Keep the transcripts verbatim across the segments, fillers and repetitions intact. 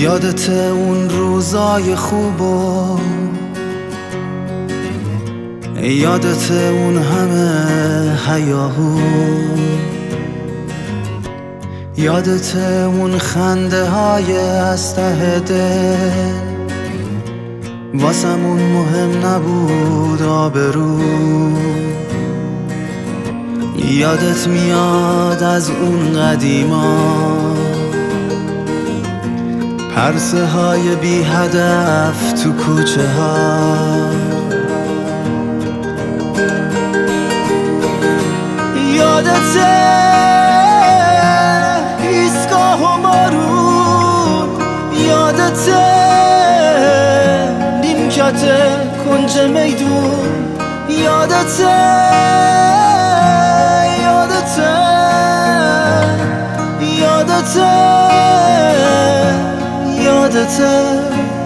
یادت اون روزای خوبو، یادت اون همه هیاهو، یادت اون خنده های از ته دل، واسمون مهم نبود آبرو. یادت میاد از اون قدیما، پرسه های بی هدف تو کوچه ها. یادت ایستگاه و بارون، یادت نیمکت کنج میدون، یادت یادت یادت یادت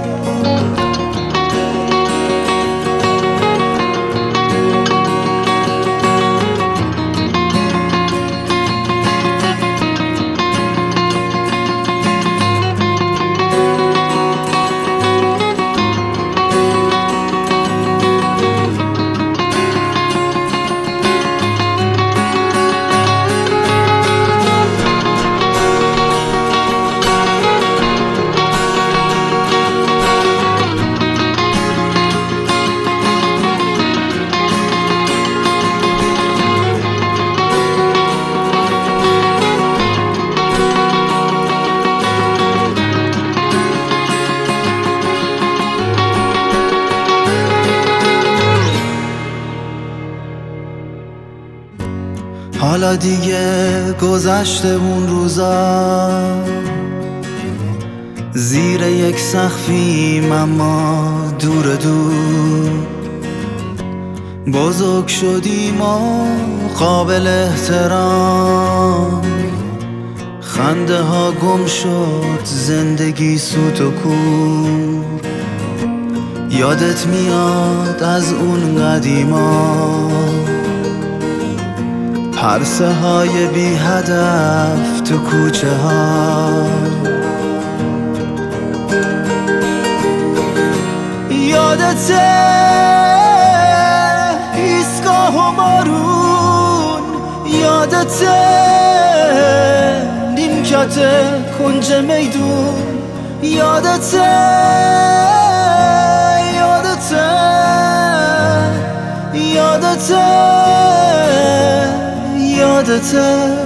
حالا دیگه گذشته اون روزا، زیر یک سقفیم اما دور دور. بزرگ شدیم و قابل احترام، خنده ها گم شد، زندگی سوت و کور. یادت میاد از اون قدیما، پرسه های بی هدف تو کوچه ها. یادت ایستگاه و بارون، یادت نیمکت کنج میدون، یادت یادت یادت یادت